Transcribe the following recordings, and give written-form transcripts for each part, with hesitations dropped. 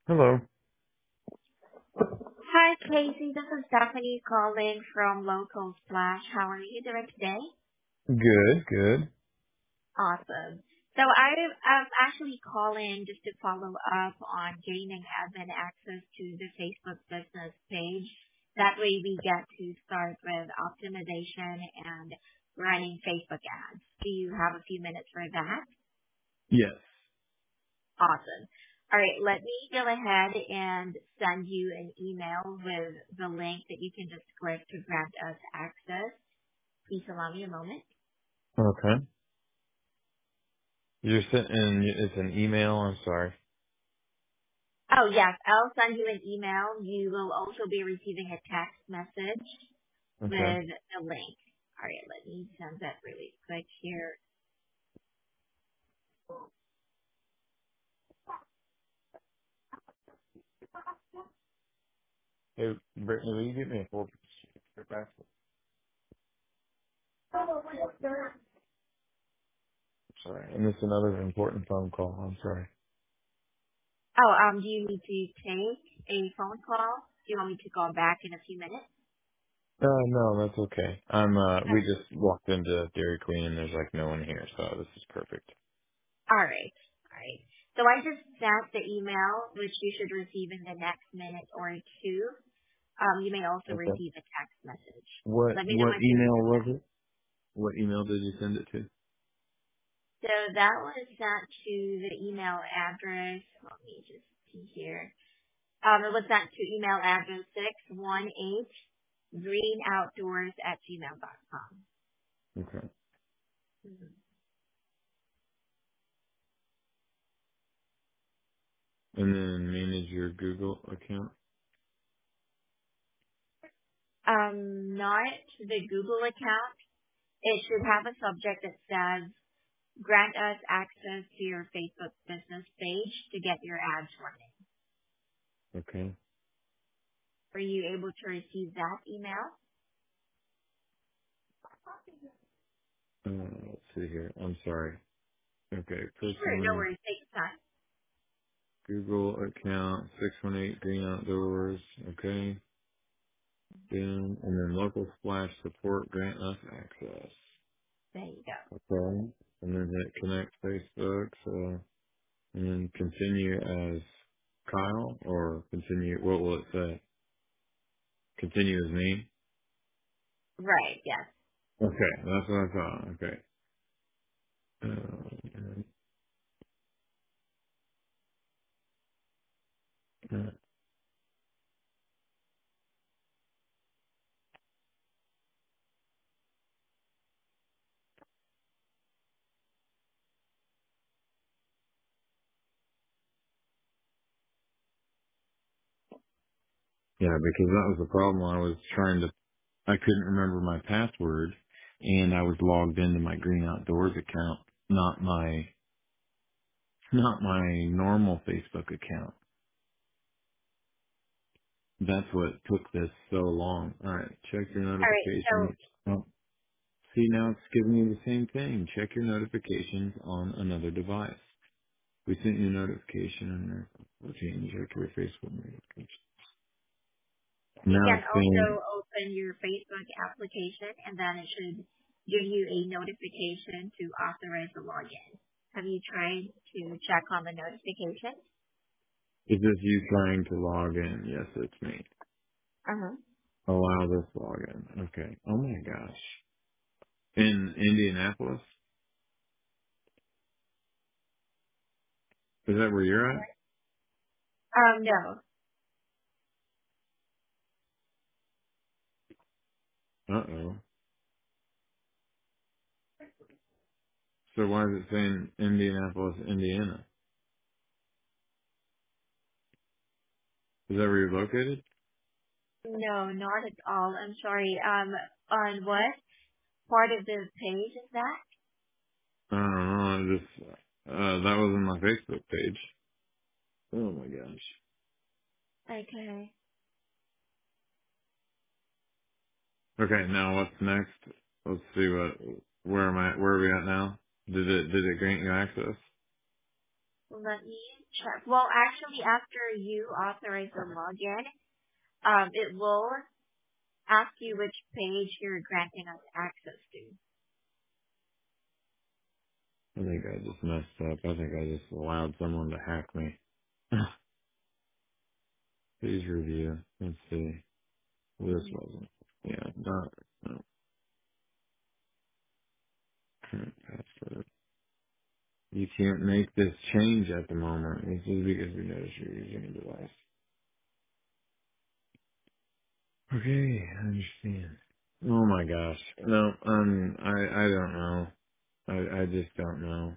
Hello. Hi, Casey. This is Stephanie calling from Local Splash. How are you doing today? Good, good. Awesome. So I'm actually calling just to follow up on gaining admin access to the Facebook business page. That way we get to start with optimization and running Facebook ads. Do you have a few minutes for that? Yes. Awesome. All right, let me go ahead and send you an email with the link that you can just click to grant us access. Please allow me a moment. Okay. You're sending, it's an email, I'm sorry. Oh, yes, I'll send you an email. You will also be receiving a text message Okay. with the link. All right, let me send that really quick here. Hey, Brittany, will you get me a full back? Sorry. And it's another important phone call, I'm sorry. Oh, do you need to take a phone call? Do you want me to call back in a few minutes? No, that's okay. We just walked into Dairy Queen and there's like no one here, so this is perfect. All right. All right. So I just sent the email, which you should receive in the next minute or two. You may also Okay. receive a text message. What, Let me know what when you email receive was that. it? What email did you send it to? So that was sent to the email address. Let me just see here. It was sent to email address 618greenoutdoors@gmail.com. Okay. Mhm. And then manage your Google account? Not the Google account. It should have a subject that says grant us access to your Facebook business page to get your ads running. Okay. Were you able to receive that email? Let's see here. I'm sorry. Okay, Sure, no personal worries. Take your time. Google account 618 Green Outdoors. Okay. Then and then local splash support grant us access. There you go. Okay. And then hit connect Facebook. So and then continue as Kyle or continue. What will it say? Continue as me. Right, yes. Okay, that's what I thought. Okay. Yeah, because that was the problem. I was trying to I couldn't remember my password, and I was logged into my Green Outdoors account, not my normal Facebook account. That's what took this so long. All right, check your All right, notifications. so Oh, see now it's giving you the same thing. Check your notifications on another device. We sent you a notification and we'll change check your Facebook notification. you Now can it's saying, also open your Facebook application and then it should give you a notification to authorize the login. Have you tried to check on the notification? is this you trying to log in? Yes, it's me. Uh-huh. Allow this login. Okay. Oh my gosh. In Indianapolis? Is that where you're at? No. Uh-oh. So why is it saying Indianapolis, Indiana? Is that where you're located? No, not at all. I'm sorry. On what part of the page is that? I don't know. I just, that was on my Facebook page. Oh my gosh. Okay. Okay, now what's next? Let's see where am I, where are we at now? Did it grant you access? Let me check. Well, actually, after you authorize the login, it will ask you which page you're granting us access to. I think I just messed up. I think I just allowed someone to hack me. Please review. Let's see. This Mhm. wasn't. Yeah, not. No. Current password. You can't make this change at the moment. This is because we notice you're using a device. Okay, I understand. Oh my gosh. No, I don't know. I just don't know.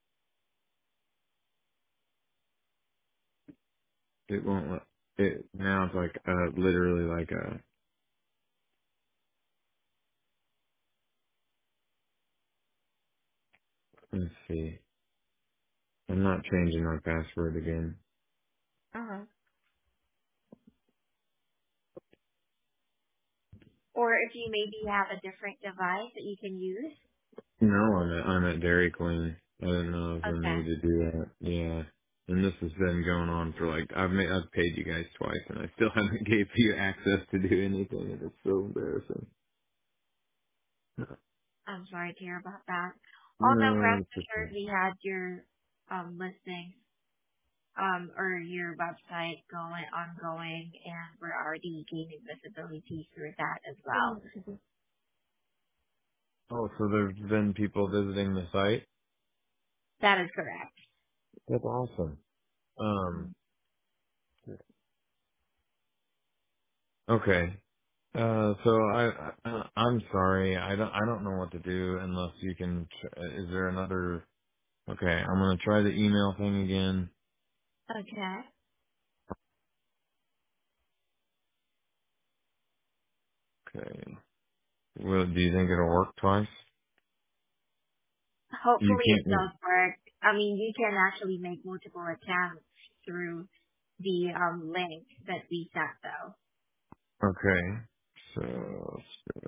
It won't let, now it's like, literally like let's see. I'm not changing my password again. Uh-huh. Or if you maybe have a different device that you can use. No, I'm at Dairy Queen. I didn't know I was gonna Okay. need to do that. Yeah. And this has been going on for like, I've paid you guys twice and I still haven't gave you access to do anything and it's so embarrassing. I'm sorry to hear about that. Although No, rest it's assured okay. we had your listing or your website going ongoing and we're already gaining visibility through that as well. Oh, so there's been people visiting the site? That is correct. That's awesome. Um, okay. So I'm sorry. I don't know what to do unless you can, is there another, okay, I'm gonna try the email thing again. Okay. Okay. Well, do you think it'll work twice? You Hopefully it can't does make, work. I mean, you can actually make multiple accounts through the link that we sent though. okay. So,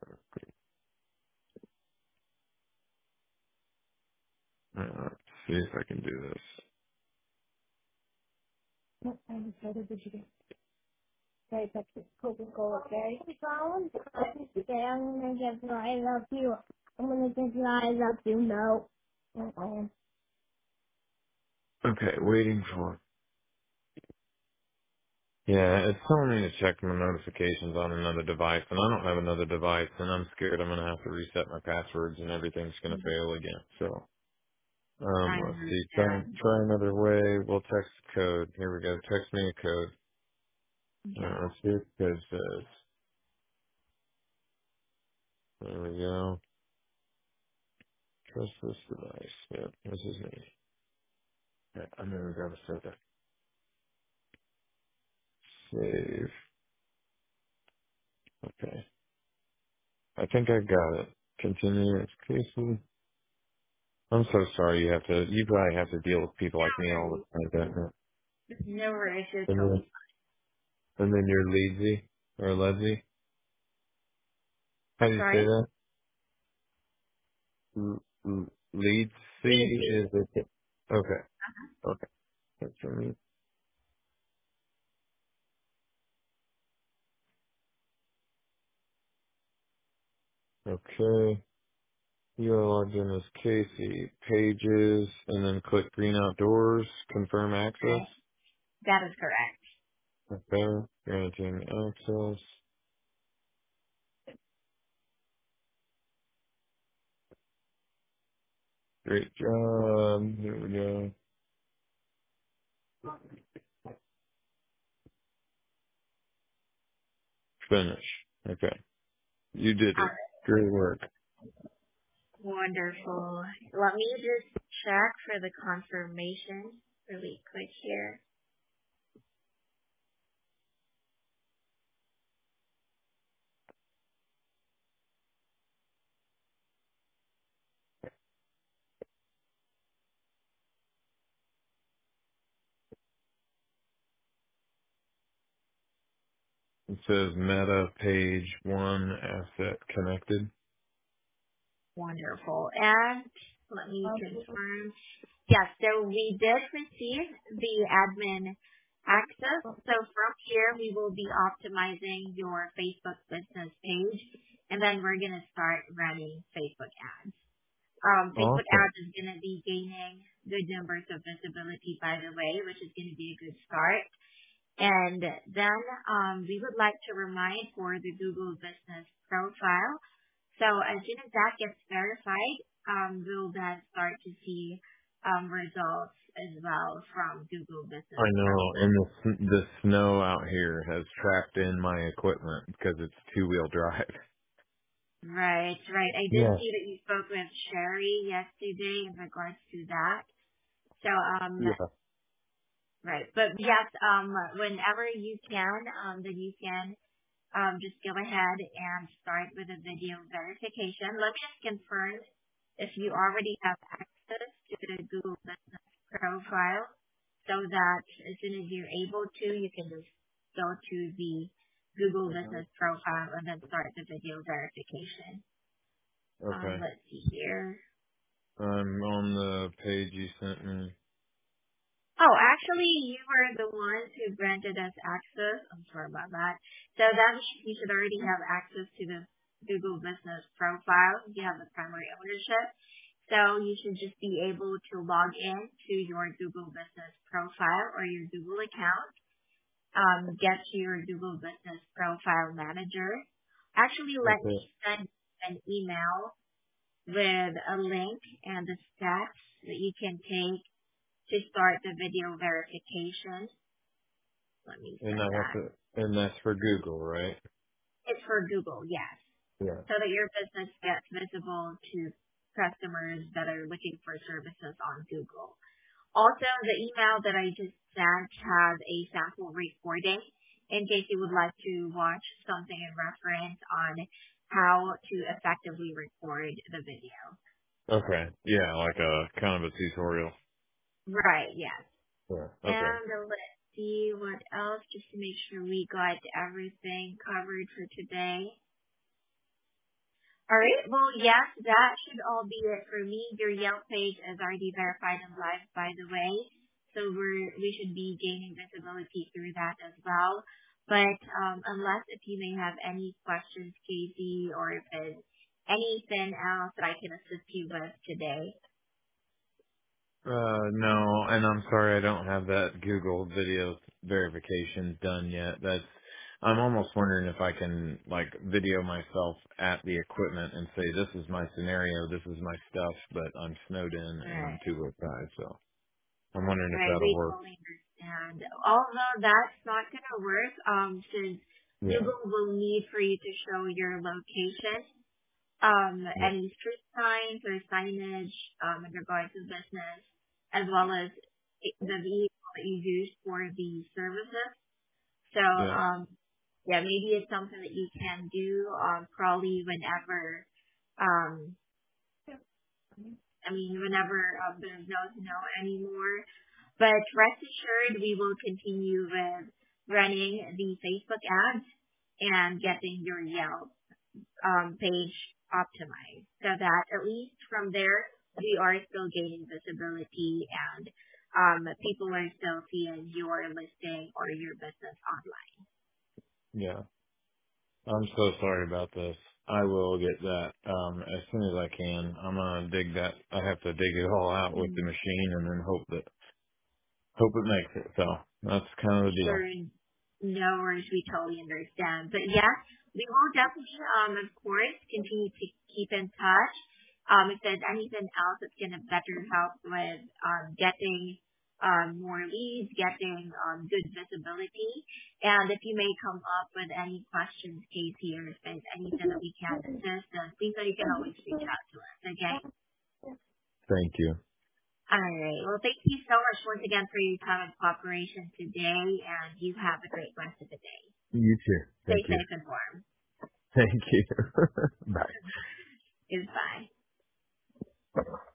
let's see if I can do this. What kind of soda did you get? Right, that's Coca-Cola, okay? Okay, I'm gonna get the I love you. I'm gonna get the I love you no. Okay, waiting for, yeah, it's telling me to check my notifications on another device, and I don't have another device, and I'm scared I'm gonna have to reset my passwords and everything's gonna fail again, so. I Let's see. understand. Try another way. We'll text code. Here we go. Text me a code. Okay. Let's see what the code says. There we go. Trust this device. Yep, this is me. Yeah, I'm gonna grab a soda. Save. Okay. I think I got it. Continue as Casey. I'm so sorry you probably have to deal with people like me all the time, don't you? No worries, you're And then, totally and then you're Leedsy or Ledsy. How fine. I'm do you say sorry? that? Leedsy Easy. is it? Okay. Okay. That's for me. Okay. You are logged in as Casey. Pages, and then click Green Outdoors. Confirm access. Right. That is correct. Okay. Granting access. Great job. Here we go. Finish. Okay. You did All it. right. Great work. Wonderful. Let me just check for the confirmation really quick here. It says Meta Page 1 Asset Connected. Wonderful. And Let me confirm. Yes, so we did receive the admin access. So from here, we will be optimizing your Facebook business page, and then we're going to start running Facebook ads. Facebook Awesome. ads is going to be gaining good numbers of visibility, by the way, which is going to be a good start. And then we would like to remind for the Google Business Profile. So as soon as that gets verified, we'll then start to see results as well from Google I Business know, Profile. and the snow out here has trapped in my equipment because it's 2-wheel drive. Right, right. I did Yeah. see that you spoke with Sherry yesterday in regards to that. So, Yeah. right. But yes, whenever you can, then you can just go ahead and start with a video verification. Let me just confirm if you already have access to the Google Business Profile so that as soon as you're able to, you can just go to the Google Business Profile and then start the video verification. Okay. Let's see here. I'm on the page you sent me. Oh, actually, you were the ones who granted us access. I'm sorry about that. So that means you should already have access to the Google Business Profile. You have the primary ownership. So you should just be able to log in to your Google Business Profile or your Google account, get to your Google Business Profile Manager. Actually, let me Okay. send an email with a link and the steps that you can take to start the video verification. Let me And I send have that. to, and that's for Google, right? It's for Google, yes. Yeah. So that your business gets visible to customers that are looking for services on Google. Also, the email that I just sent has a sample recording in case you would like to watch something in reference on how to effectively record the video. Okay. Yeah, like a kind of a tutorial. Right, yes. Yeah. Okay. And let's see what else, just to make sure we got everything covered for today. All right. Well, yes, that should all be it for me. Your Yelp page is already verified and live, by the way. So we should be gaining visibility through that as well. But unless if you may have any questions, Casey, or if there's anything else that I can assist you with today. No, and I'm sorry I don't have that Google video verification done yet. I'm almost wondering if I can, like, video myself at the equipment and say, this is my scenario, this is my stuff, but I'm snowed in and I'm Right. 2-wheel drive, so I'm wondering if Right, that'll we work. totally understand. Although that's not going to work, since Yeah. Google will need for you to show your location, Yeah. any street signs or signage, in regards to business, as well as the vehicle that you use for the services. So, Yeah. yeah, maybe it's something that you can do, probably whenever, um, whenever there's no snow anymore. But rest assured, we will continue with running the Facebook ads and getting your Yelp page optimized so that at least from there, we are still gaining visibility and people are still seeing your listing or your business online. Yeah. I'm so sorry about this. I will get that, as soon as I can. I'm gonna dig that. I have to dig it all out with the Mm. machine and then hope it makes it. So that's kind of the deal. Sure, no worries, we totally understand. But yeah, we will definitely, of course, continue to keep in touch. If there's anything else that's going to better help with getting more leads, getting good visibility, and if you may come up with any questions, Casey, or if there's anything that we can assist, please know you can always reach out to us. Okay. Thank you. All right. Well, thank you so much once again for your time and cooperation today, and you have a great rest of the day. You too. Stay Thank you. safe and warm. Thank you. Bye. Goodbye.